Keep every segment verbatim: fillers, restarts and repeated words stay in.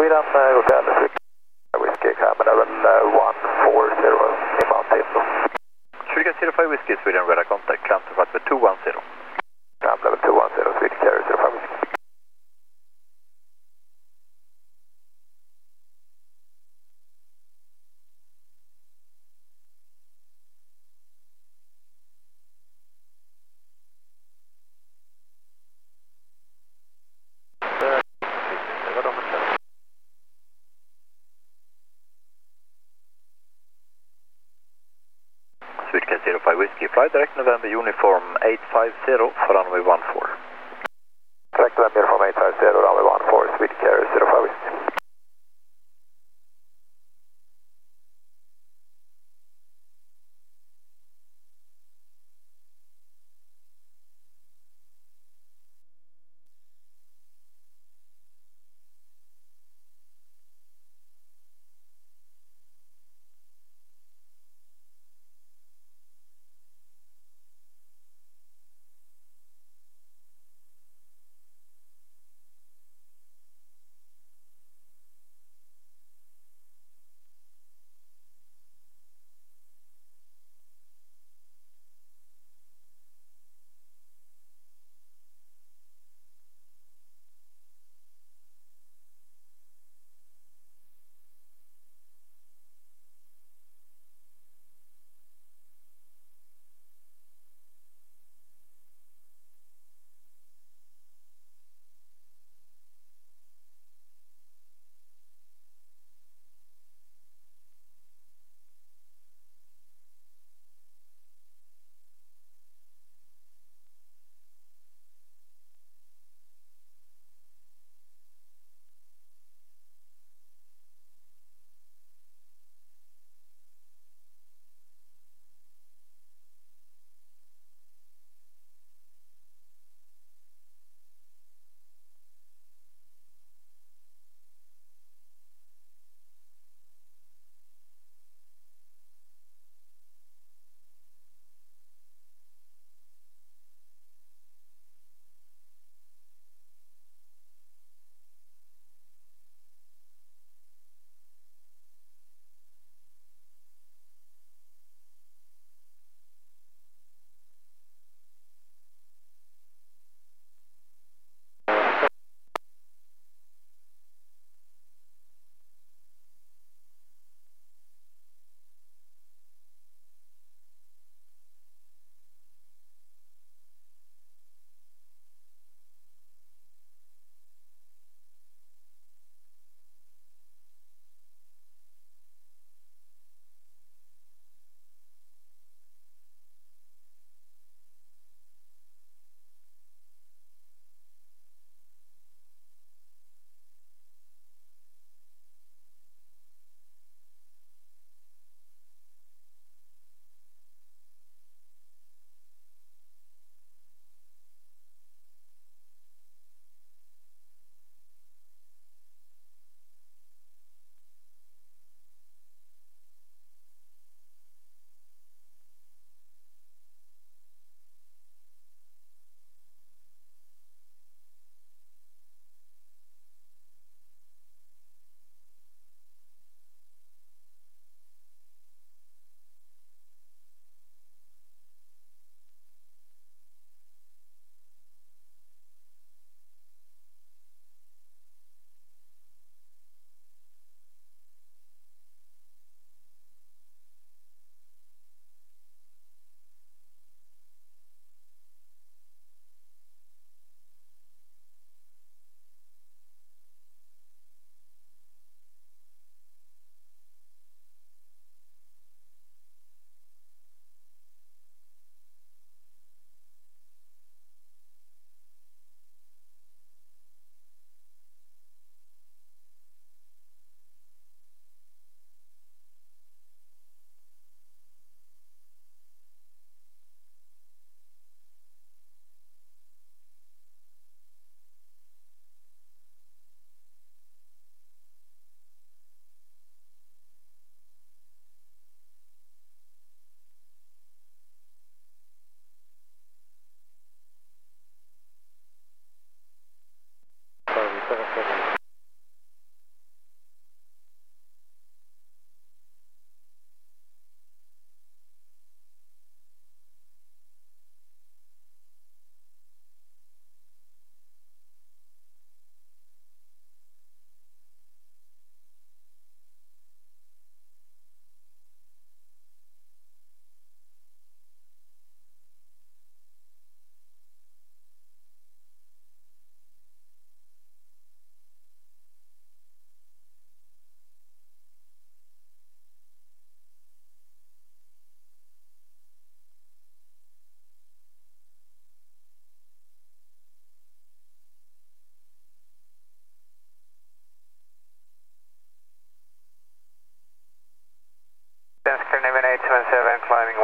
Sweden, uh, Hotel Whiskey, Camera level one four zero, inbound Timbo. Sweden zero five Whiskey, Sweden radar contact, climb to flight level two one zero. Climb level two one zero, Sweden carrier zero five Whiskey. Sweden zero five Whiskey, fly direct November uniform eight five zero for runway one four. Direct November uniform eight five zero, runway one four, Sweden carrier zero five Whiskey.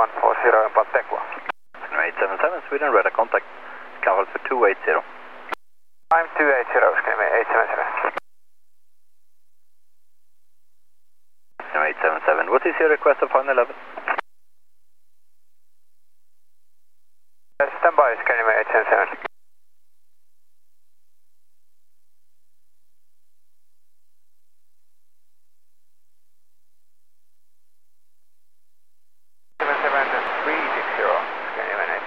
one four zero inbound deck one. eight seven seven, Sweden, radar contact. Covered for two eight zero. I'm two eight zero, Screaming eight seven seven. eight seven seven, what is your request of final level? Uh, stand by, Screaming eight seven seven. seven seven three six zero, Screaming eight.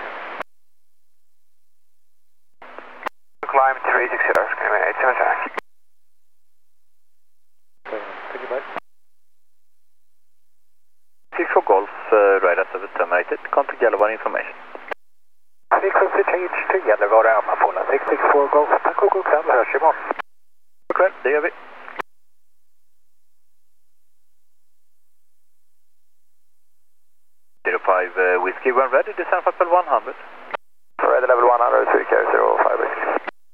Climb three six zero, Screaming eight seven seven. Thank you, bye. six four Golf, uh, radar service terminated. Contact Gällivare information. Frequency change to Gällivare, Alma six six four Golf. Tack och god kväll, hörs imorgon. God kväll, det gör vi. zero five uh, Whiskey, when ready, descend for level one hundred. Ready level one hundred, three carry zero five Whiskey.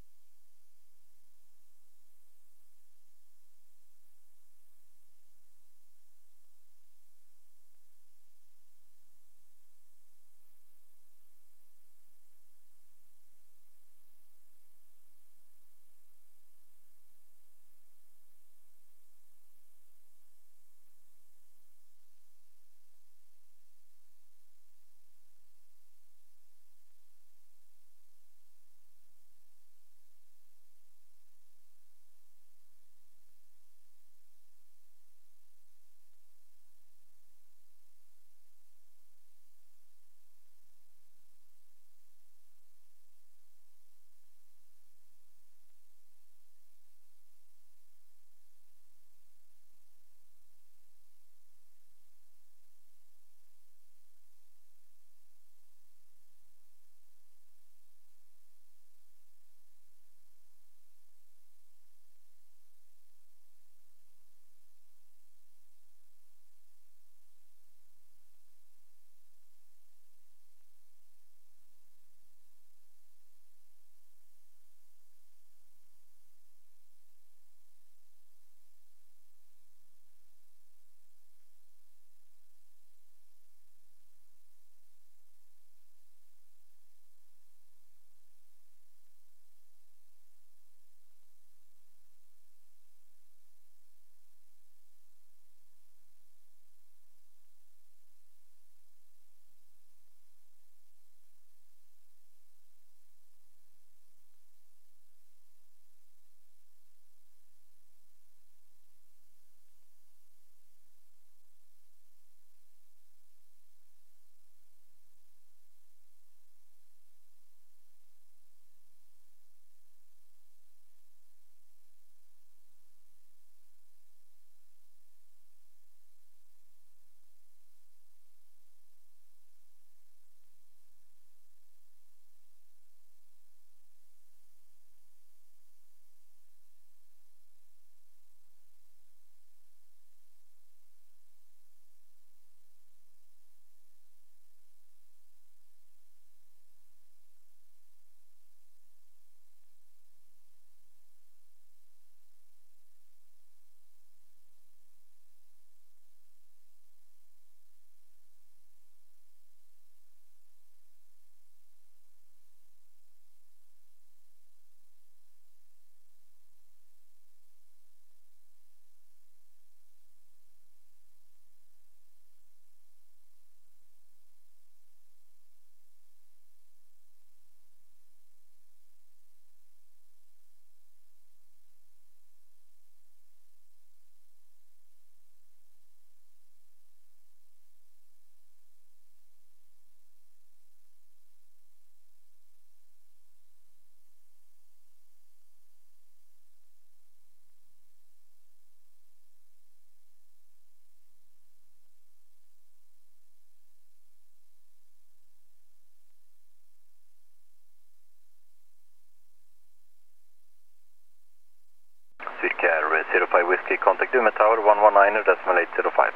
zero five Whiskey, contact Umeå Tower one one nine decimal eight zero five.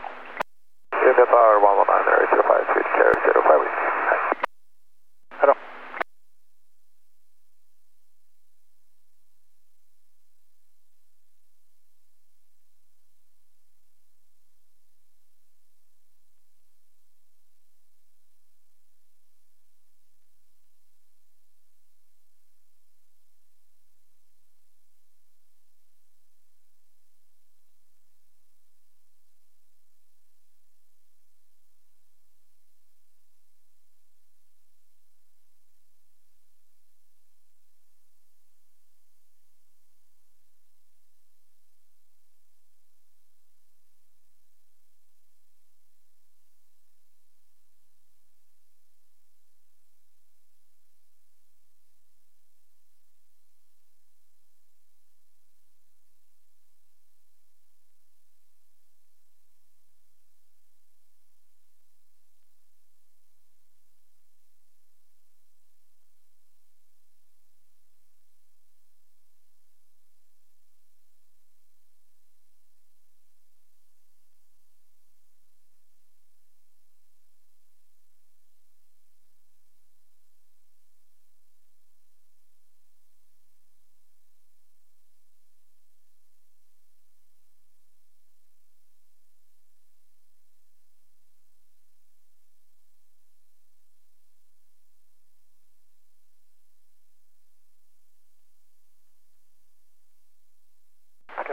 Umeå Tower one one nine zero five, Swedish Carrier zero five Whiskey. Hallå.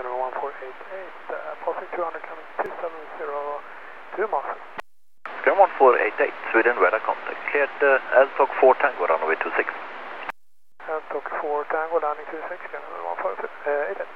Scanner one four eight eight, uh, passing two hundred coming two seven zero two miles. Scanner one four eight eight, Sweden radar contact. Cleared uh, L T O C four Tango, runway two six. L T O C four Tango, landing two six, Scanner one four eight eight.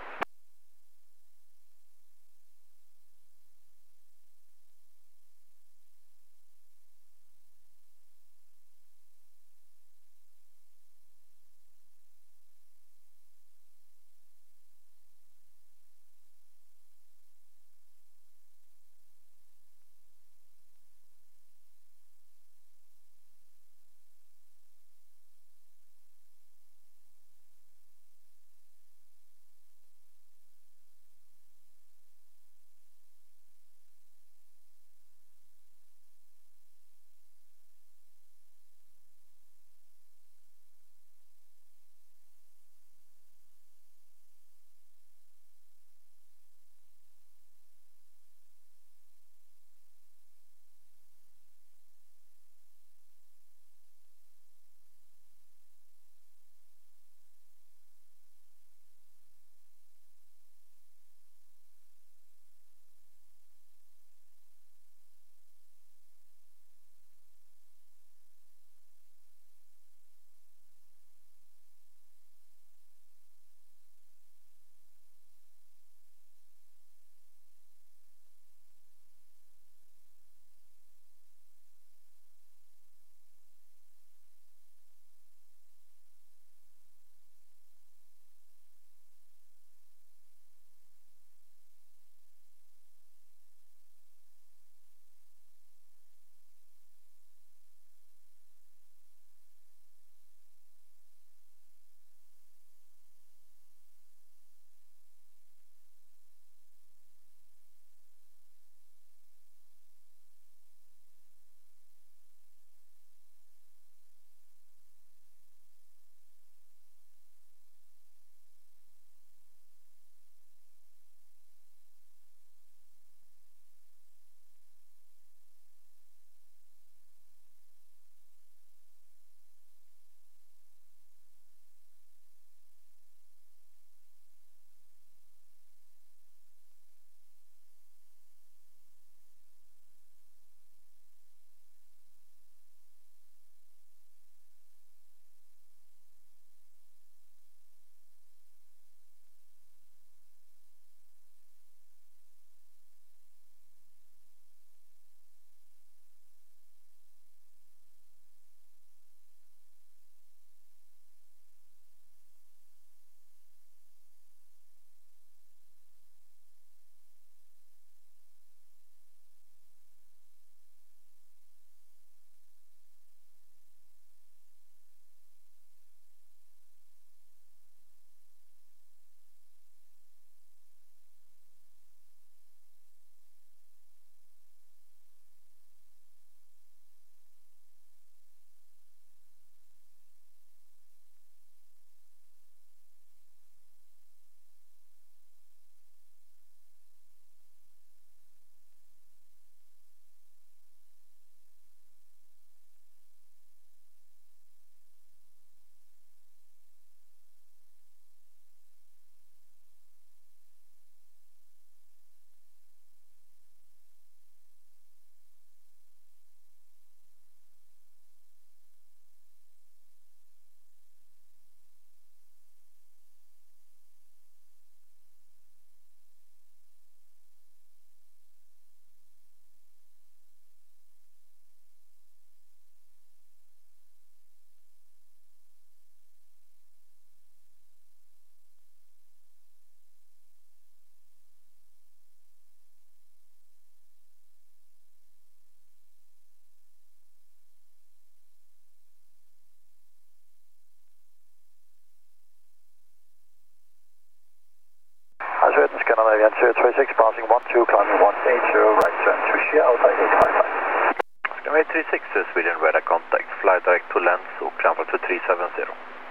Sweden Scanner Avian zero three six, passing one two, climbing one eight zero, right turn to Shea, outside eight five five. Scanner eight three six, Sweden radar contact. Fly direct to Lens och climb to three seven zero.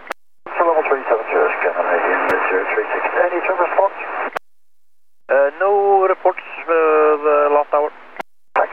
So level three seven zero, Scanner Avian zero three six, any trip response? Uh, no reports uh, the last hour. Thanks.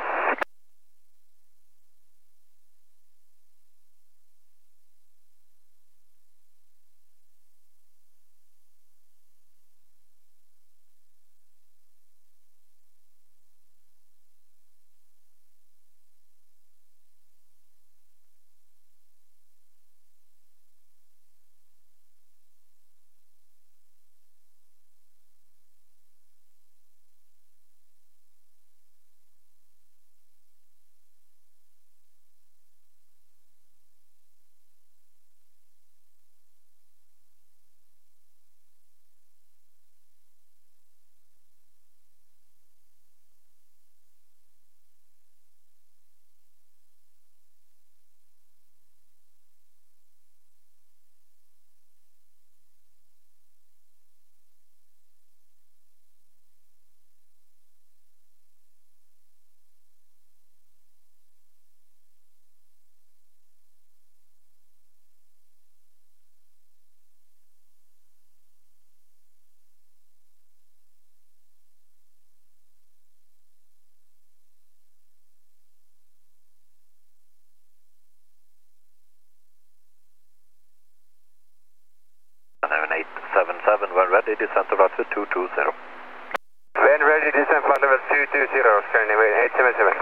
ready, descent of level two two zero. When ready, descent flight level two two zero, Scandinavia eight seven seven.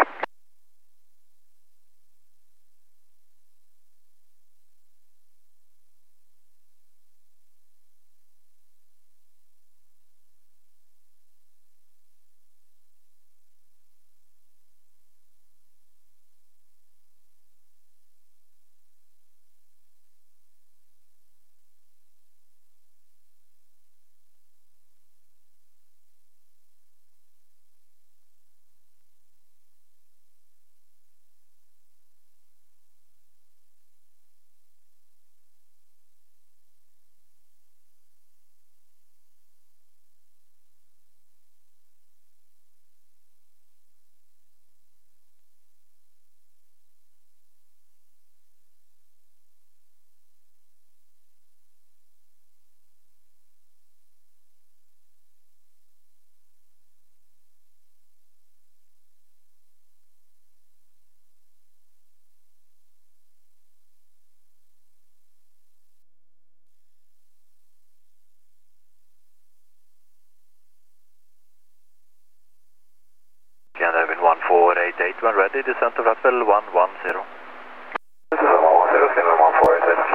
Scandinavia one four eight eight, when ready, descent of level one one zero. one zero, Scandinavia one four eight eight.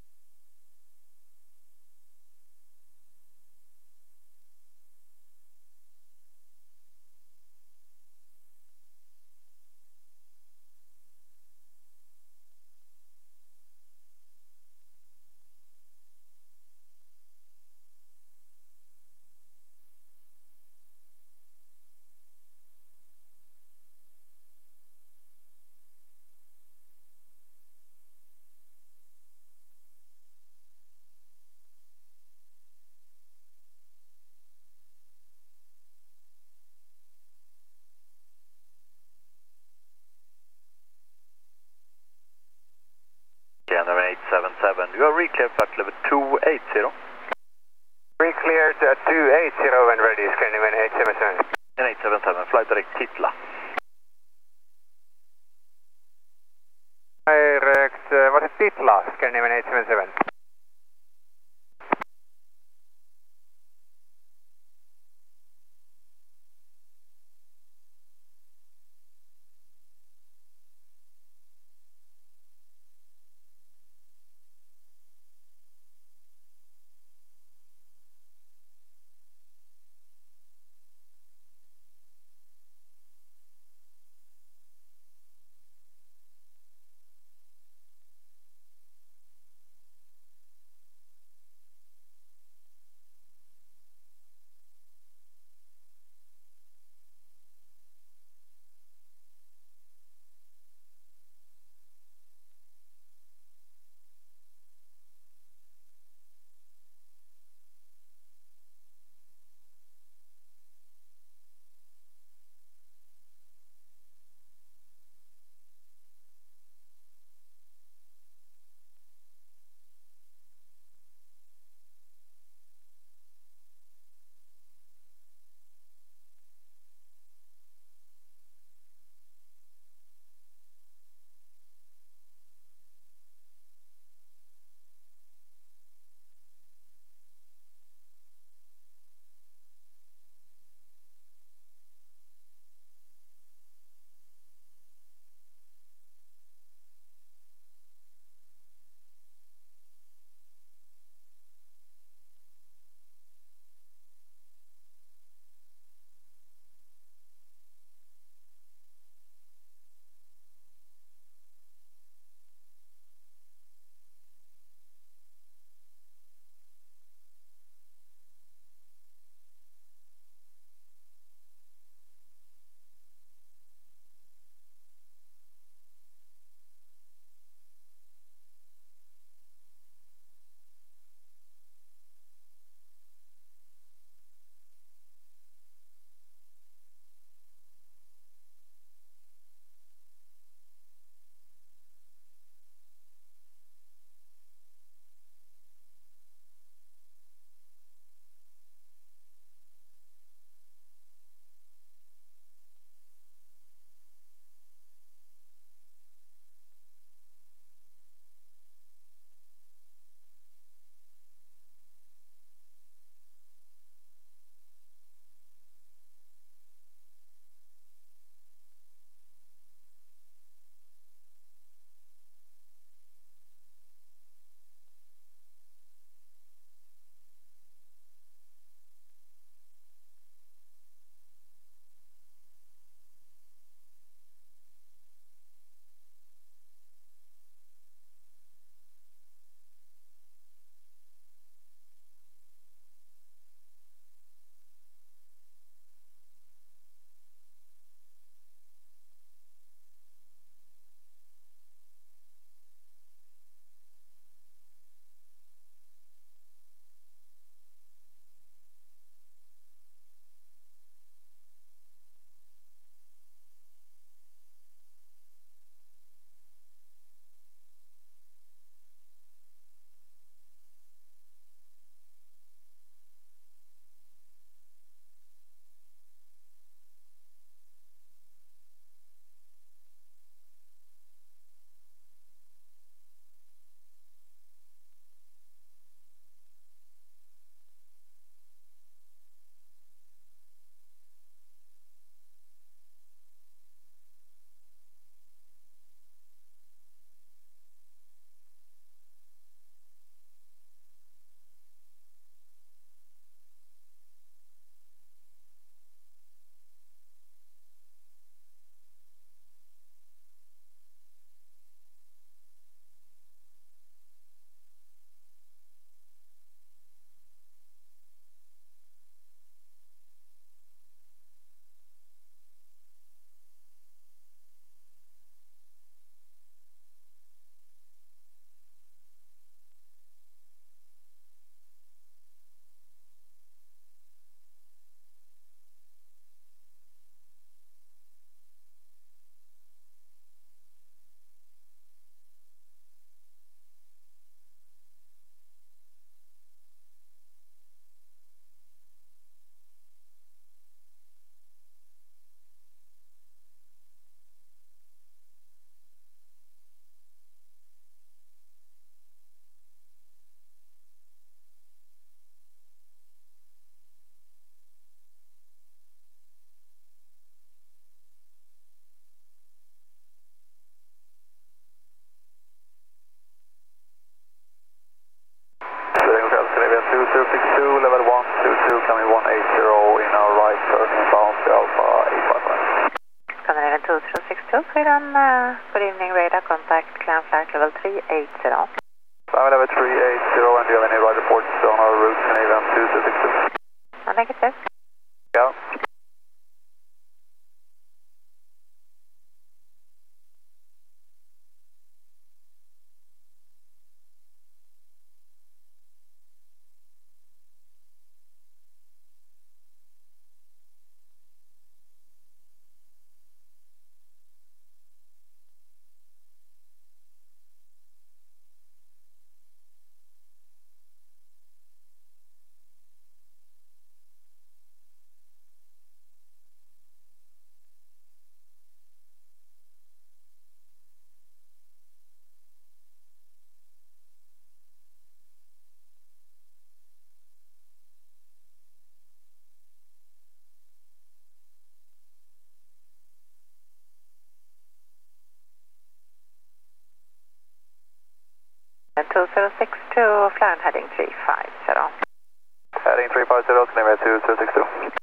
Scandinavia eight seven seven, you are recleared flight level two eight zero. Re-cleared at two eight zero when ready, Scandinavia eight seven seven. And eight seven seven, flight direct Titla. Direct, uh, what is Titla, Scandinavia eight seven seven? eight zero in our right turn inbound Alpha eight five five. Scandinavian two zero six two, Sweden, uh, good evening, radar contact, climb flight level three eight zero. Climb level three eight zero, and do you have any right reports on our route Scandinavian two zero six two? No negative. Yeah. two zero six two, flying heading three five zero. Heading three five zero, Scandinavian two zero six two.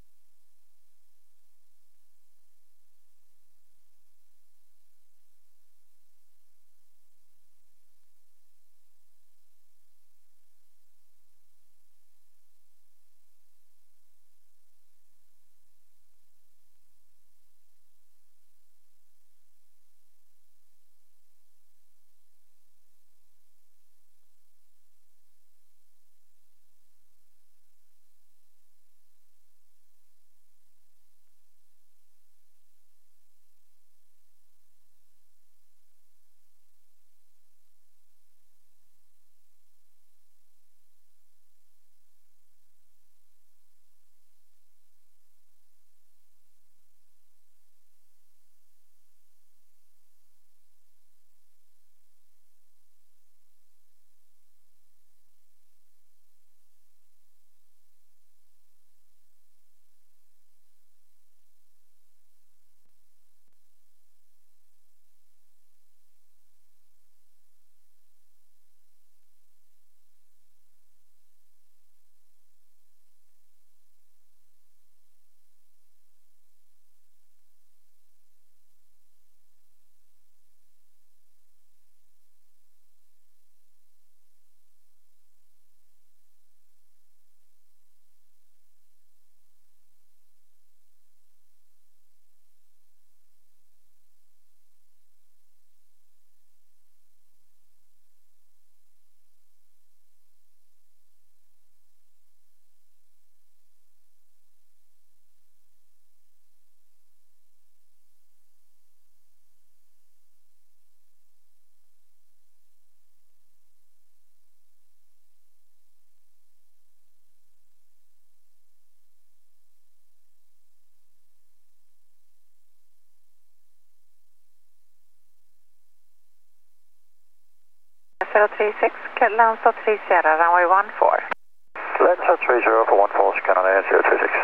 zero three six, Landsat three Sierra, runway one four. Landsat three zero for one four, Scandinavian zero three six.